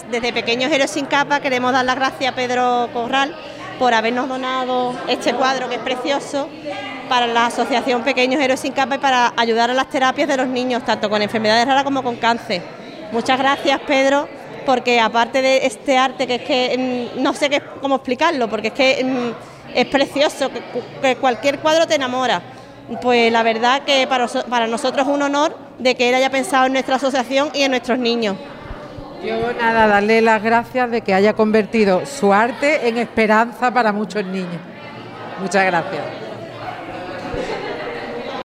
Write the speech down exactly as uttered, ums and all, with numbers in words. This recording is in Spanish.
desde Pequeños Héroes Sin Capa queremos dar las gracias a Pedro Corral por habernos donado este cuadro que es precioso para la Asociación Pequeños Héroes Sin Capa y para ayudar a las terapias de los niños, tanto con enfermedades raras como con cáncer. Muchas gracias, Pedro, porque aparte de este arte, que es que no sé qué, cómo explicarlo, porque es que es precioso, que, que cualquier cuadro te enamora. Pues la verdad que para, para nosotros es un honor de que él haya pensado en nuestra asociación y en nuestros niños. Yo nada, darle las gracias de que haya convertido su arte en esperanza para muchos niños. Muchas gracias.